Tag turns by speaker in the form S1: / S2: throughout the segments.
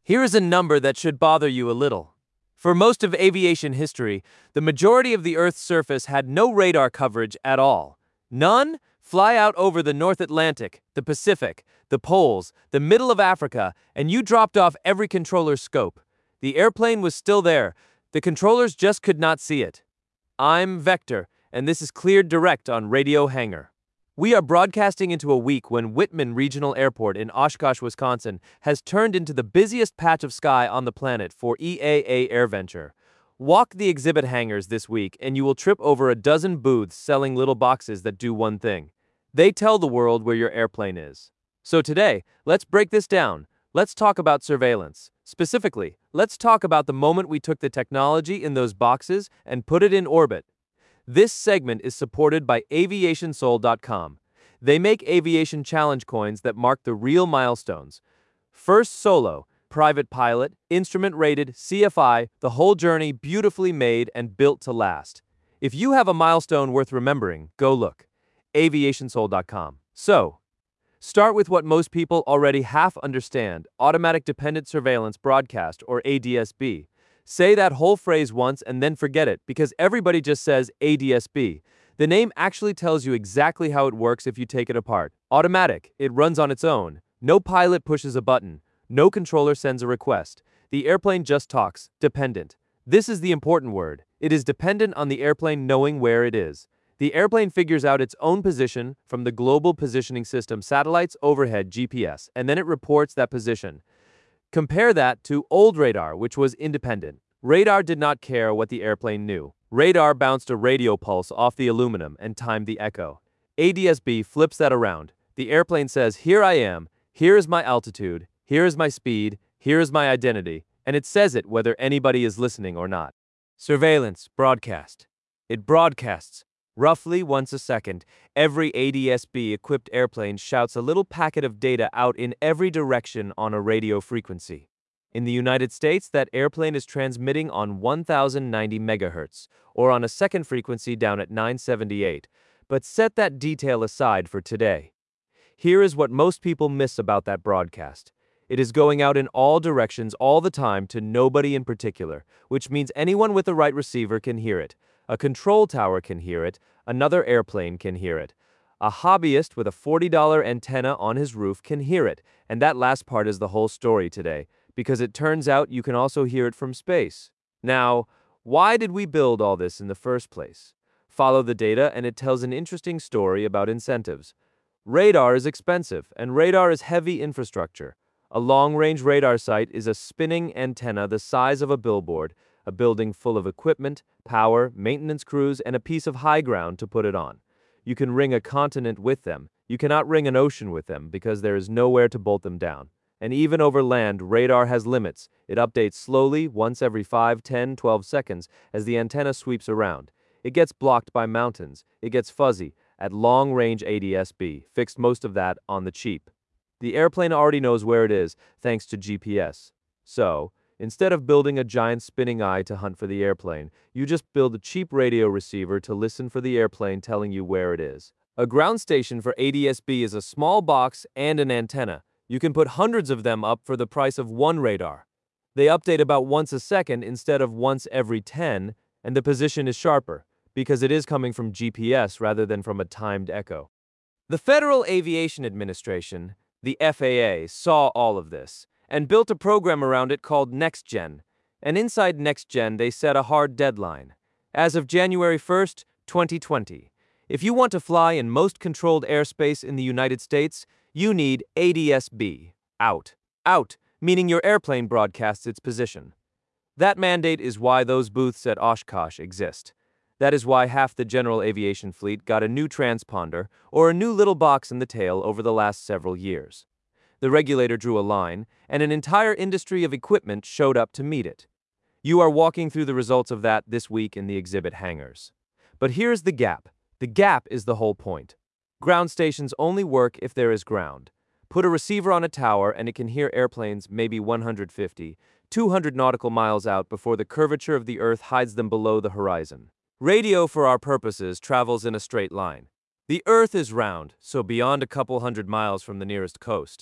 S1: Here is a number that should bother you a little. For most of aviation history, the majority of the Earth's surface had no radar coverage at all. None? Fly out over the North Atlantic, the Pacific, the poles, the middle of Africa, and you dropped off every controller's scope. The airplane was still there. The controllers just could not see it. I'm Vector, and this is Cleared Direct on Radio Hangar. We are broadcasting into a week when Whitman Regional Airport in Oshkosh, Wisconsin has turned into the busiest patch of sky on the planet for EAA AirVenture. Walk the exhibit hangars this week and you will trip over a dozen booths selling little boxes that do one thing. They tell the world where your airplane is. So today, let's break this down. Let's talk about surveillance. Specifically, let's talk about the moment we took the technology in those boxes and put it in orbit. This segment is supported by AviationSoul.com. They make aviation challenge coins that mark the real milestones. First solo, private pilot, instrument-rated, CFI, the whole journey beautifully made and built to last. If you have a milestone worth remembering, go look. AviationSoul.com. So, start with what most people already half understand, Automatic Dependent Surveillance Broadcast, or ADSB. Say that whole phrase once and then forget it, because everybody just says ADSB. The name actually tells you exactly how it works if you take it apart. Automatic, it runs on its own. No pilot pushes a button. No controller sends a request. The airplane just talks. Dependent. This is the important word. It is dependent on the airplane knowing where it is. The airplane figures out its own position from the Global Positioning System satellites overhead GPS, and then it reports that position. Compare that to old radar, which was independent. Radar did not care what the airplane knew. Radar bounced a radio pulse off the aluminum and timed the echo. ADSB flips that around. The airplane says, here I am, here is my altitude, here is my speed, here is my identity, and it says it whether anybody is listening or not. Surveillance, broadcast. It broadcasts. Roughly once a second, every ADSB-equipped airplane shouts a little packet of data out in every direction on a radio frequency. In the United States, that airplane is transmitting on 1090 megahertz, or on a second frequency down at 978. But set that detail aside for today. Here is what most people miss about that broadcast. It is going out in all directions all the time to nobody in particular, which means anyone with the right receiver can hear it. A control tower can hear it, another airplane can hear it. A hobbyist with a $40 antenna on his roof can hear it, and that last part is the whole story today, because it turns out you can also hear it from space. Now, why did we build all this in the first place? Follow the data and it tells an interesting story about incentives. Radar is expensive, and radar is heavy infrastructure. A long-range radar site is a spinning antenna the size of a billboard, a building full of equipment, power, maintenance crews, and a piece of high ground to put it on. You can ring a continent with them. You cannot ring an ocean with them because there is nowhere to bolt them down. And even over land, radar has limits. It updates slowly, once every 5, 10, 12 seconds, as the antenna sweeps around. It gets blocked by mountains. It gets fuzzy. At long-range ADSB, fixed most of that on the cheap. The airplane already knows where it is, thanks to GPS. So, instead of building a giant spinning eye to hunt for the airplane, you just build a cheap radio receiver to listen for the airplane telling you where it is. A ground station for ADSB is a small box and an antenna. You can put hundreds of them up for the price of one radar. They update about once a second instead of once every 10, and the position is sharper, because it is coming from GPS rather than from a timed echo. The Federal Aviation Administration, the FAA, saw all of this and built a program around it called NextGen. And inside NextGen, they set a hard deadline. As of January 1st, 2020, if you want to fly in most controlled airspace in the United States, you need ADSB. Out. Out, meaning your airplane broadcasts its position. That mandate is why those booths at Oshkosh exist. That is why half the general aviation fleet got a new transponder or a new little box in the tail over the last several years. The regulator drew a line, and an entire industry of equipment showed up to meet it. You are walking through the results of that this week in the exhibit hangars. But here's the gap. The gap is the whole point. Ground stations only work if there is ground. Put a receiver on a tower and it can hear airplanes maybe 150, 200 nautical miles out before the curvature of the Earth hides them below the horizon. Radio, for our purposes, travels in a straight line. The Earth is round, so beyond a couple hundred miles from the nearest coast,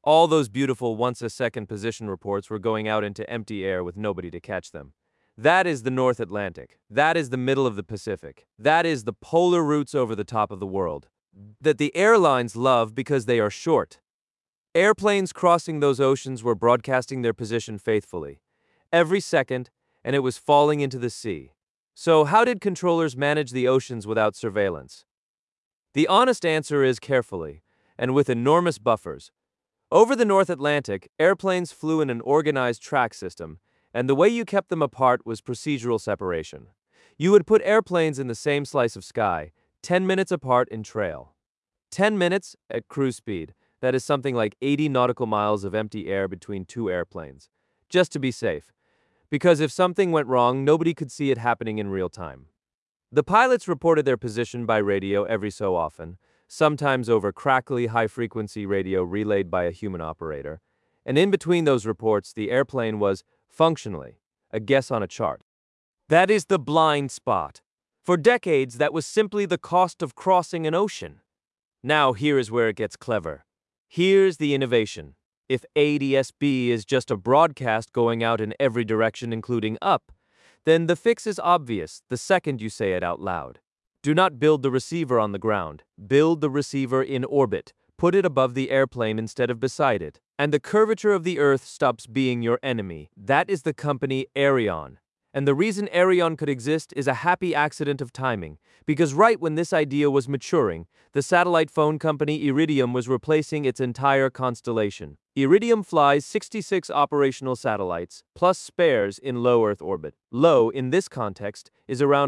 S1: All those beautiful once-a-second position reports were going out into empty air with nobody to catch them. That is the North Atlantic. That is the middle of the Pacific. That is the polar routes over the top of the world. That the airlines love because they are short. Airplanes crossing those oceans were broadcasting their position faithfully, every second, and it was falling into the sea. So how did controllers manage the oceans without surveillance? The honest answer is carefully, and with enormous buffers. Over the North Atlantic, airplanes flew in an organized track system, and the way you kept them apart was procedural separation. You would put airplanes in the same slice of sky, 10 minutes apart in trail. 10 minutes at cruise speed. That is something like 80 nautical miles of empty air between two airplanes. Just to be safe. Because if something went wrong, nobody could see it happening in real time. The pilots reported their position by radio every so often, sometimes over crackly high-frequency radio relayed by a human operator. And in between those reports, the airplane was, functionally, a guess on a chart. That is the blind spot. For decades, that was simply the cost of crossing an ocean. Now here is where it gets clever. Here's the innovation. If ADS-B is just a broadcast going out in every direction including up, then the fix is obvious the second you say it out loud. Do not build the receiver on the ground. Build the receiver in orbit. Put it above the airplane instead of beside it. And the curvature of the Earth stops being your enemy. That is the company Aireon. And the reason Aireon could exist is a happy accident of timing, because right when this idea was maturing, the satellite phone company Iridium was replacing its entire constellation. Iridium flies 66 operational satellites, plus spares in low Earth orbit. Low, in this context, is around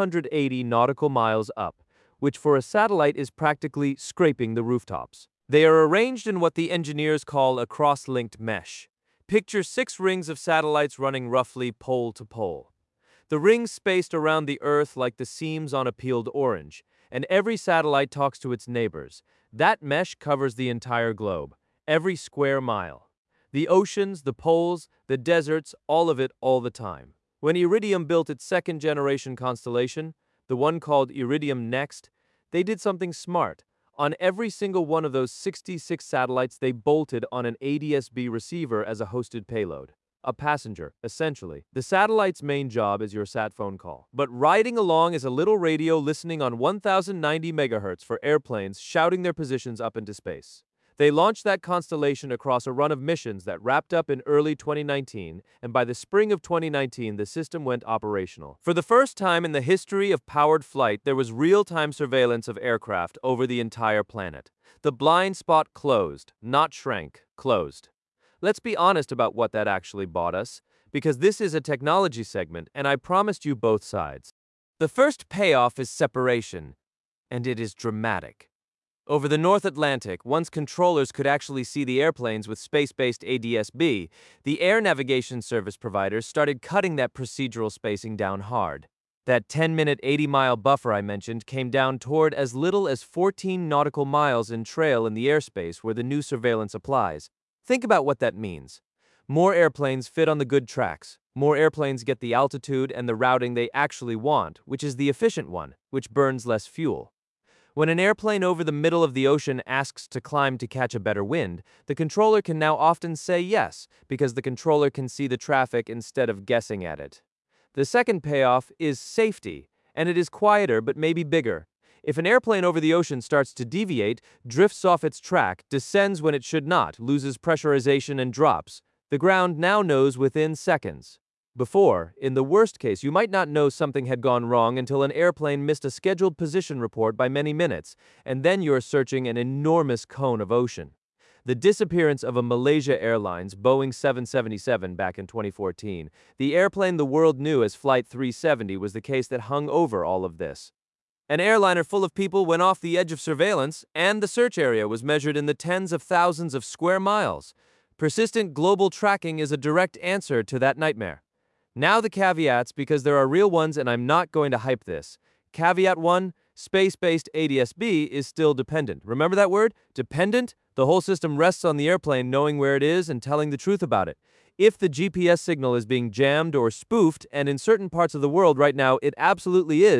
S1: 480 nautical miles up, which for a satellite is practically scraping the rooftops. They are arranged in what the engineers call a cross-linked mesh. Picture 6 rings of satellites running roughly pole to pole. The rings spaced around the Earth like the seams on a peeled orange, and every satellite talks to its neighbors. That mesh covers the entire globe, every square mile. The oceans, the poles, the deserts, all of it all the time. When Iridium built its second-generation constellation, the one called Iridium Next, they did something smart. On every single one of those 66 satellites, they bolted on an ADS-B receiver as a hosted payload. A passenger, essentially. The satellite's main job is your sat phone call. But riding along is a little radio listening on 1090 megahertz for airplanes shouting their positions up into space. They launched that constellation across a run of missions that wrapped up in early 2019, and by the spring of 2019, the system went operational. For the first time in the history of powered flight, there was real-time surveillance of aircraft over the entire planet. The blind spot closed, not shrank, closed. Let's be honest about what that actually bought us, because this is a technology segment, and I promised you both sides. The first payoff is separation, and it is dramatic. Over the North Atlantic, once controllers could actually see the airplanes with space-based ADS-B, the air navigation service providers started cutting that procedural spacing down hard. That 10-minute 80-mile buffer I mentioned came down toward as little as 14 nautical miles in trail in the airspace where the new surveillance applies. Think about what that means. More airplanes fit on the good tracks. More airplanes get the altitude and the routing they actually want, which is the efficient one, which burns less fuel. When an airplane over the middle of the ocean asks to climb to catch a better wind, the controller can now often say yes, because the controller can see the traffic instead of guessing at it. The second payoff is safety, and it is quieter but maybe bigger. If an airplane over the ocean starts to deviate, drifts off its track, descends when it should not, loses pressurization and drops, the ground now knows within seconds. Before, in the worst case, you might not know something had gone wrong until an airplane missed a scheduled position report by many minutes, and then you're searching an enormous cone of ocean. The disappearance of a Malaysia Airlines Boeing 777 back in 2014, the airplane the world knew as Flight 370, was the case that hung over all of this. An airliner full of people went off the edge of surveillance, and the search area was measured in the tens of thousands of square miles. Persistent global tracking is a direct answer to that nightmare. Now the caveats, because there are real ones and I'm not going to hype this. Caveat 1, space-based ADS-B is still dependent. Remember that word? Dependent? The whole system rests on the airplane knowing where it is and telling the truth about it. If the GPS signal is being jammed or spoofed, and in certain parts of the world right now it absolutely is,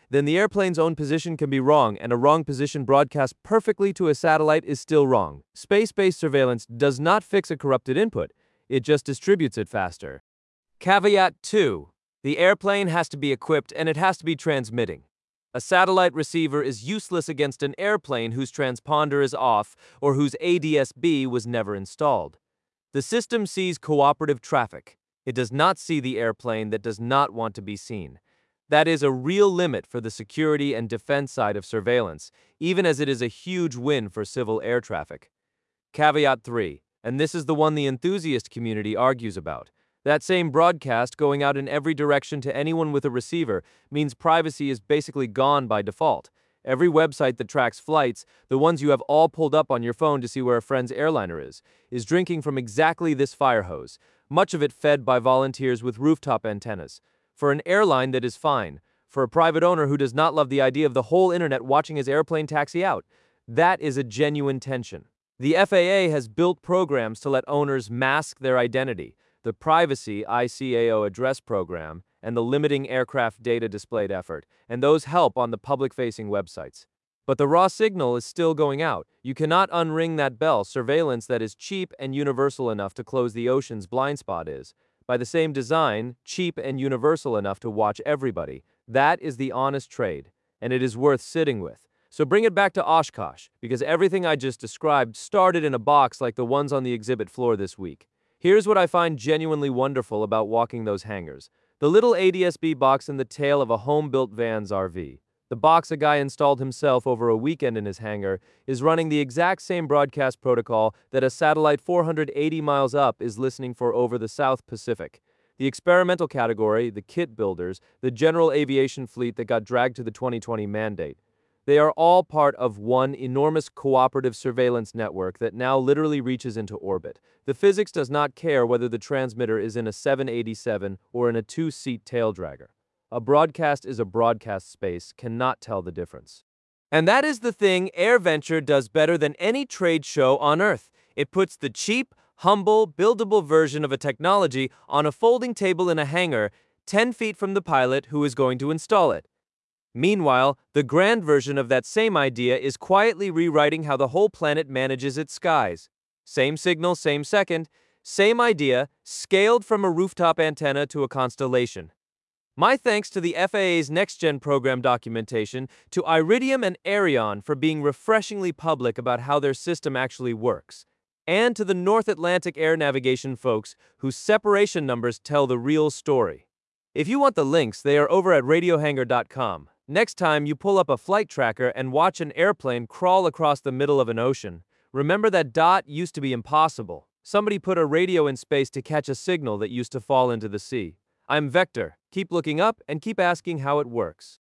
S1: then the airplane's own position can be wrong, and a wrong position broadcast perfectly to a satellite is still wrong. Space-based surveillance does not fix a corrupted input, it just distributes it faster. Caveat 2. The airplane has to be equipped and it has to be transmitting. A satellite receiver is useless against an airplane whose transponder is off or whose ADS-B was never installed. The system sees cooperative traffic. It does not see the airplane that does not want to be seen. That is a real limit for the security and defense side of surveillance, even as it is a huge win for civil air traffic. Caveat 3, and this is the one the enthusiast community argues about. That same broadcast going out in every direction to anyone with a receiver means privacy is basically gone by default. Every website that tracks flights, the ones you have all pulled up on your phone to see where a friend's airliner is drinking from exactly this fire hose, much of it fed by volunteers with rooftop antennas. For an airline, that is fine. For a private owner who does not love the idea of the whole internet watching his airplane taxi out, that is a genuine tension. The FAA has built programs to let owners mask their identity. The Privacy ICAO Address Program, and the Limiting Aircraft Data Displayed effort, and those help on the public-facing websites. But the raw signal is still going out. You cannot unring that bell. Surveillance that is cheap and universal enough to close the ocean's blind spot is, by the same design, cheap and universal enough to watch everybody. That is the honest trade, and it is worth sitting with. So bring it back to Oshkosh, because everything I just described started in a box like the ones on the exhibit floor this week. Here's what I find genuinely wonderful about walking those hangars. The little ADS-B box in the tail of a home-built Vans RV. The box a guy installed himself over a weekend in his hangar is running the exact same broadcast protocol that a satellite 480 miles up is listening for over the South Pacific. The experimental category, the kit builders, the general aviation fleet that got dragged to the 2020 mandate. They are all part of one enormous cooperative surveillance network that now literally reaches into orbit. The physics does not care whether the transmitter is in a 787 or in a two-seat tail dragger. A broadcast is a broadcast. Space cannot tell the difference. And that is the thing AirVenture does better than any trade show on Earth. It puts the cheap, humble, buildable version of a technology on a folding table in a hangar 10 feet from the pilot who is going to install it. Meanwhile, the grand version of that same idea is quietly rewriting how the whole planet manages its skies. Same signal, same second, same idea, scaled from a rooftop antenna to a constellation. My thanks to the FAA's NextGen program documentation, to Iridium and Aireon for being refreshingly public about how their system actually works, and to the North Atlantic Air Navigation folks whose separation numbers tell the real story. If you want the links, they are over at radiohangar.com. Next time you pull up a flight tracker and watch an airplane crawl across the middle of an ocean, remember that dot used to be impossible. Somebody put a radio in space to catch a signal that used to fall into the sea. I'm Vector. Keep looking up and keep asking how it works.